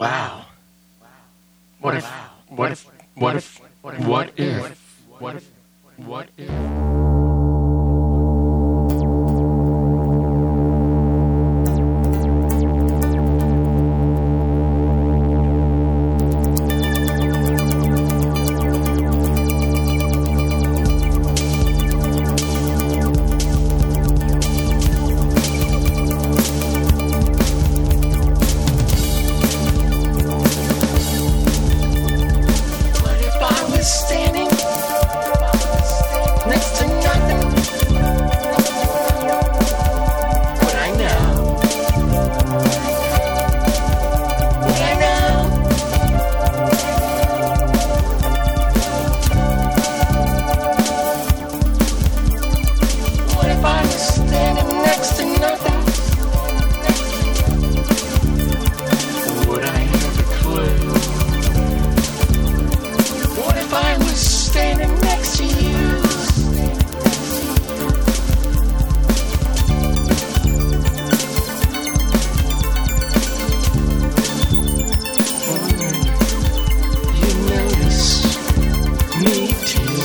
Wow. What if, what if, what if, what if, what if, what if? Standing next to nothing. Would I know? Would I know? What if I was standing next to nothing? Would I have a clue? What if I was standing next to you? You notice me too.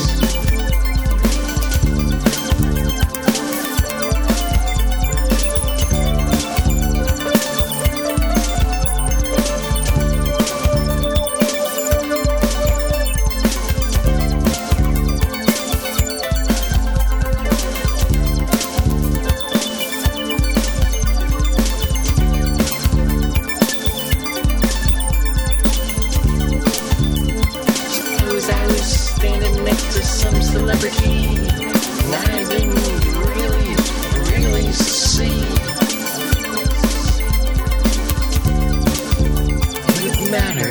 I was standing next to some celebrity, and I didn't really see. Would it matter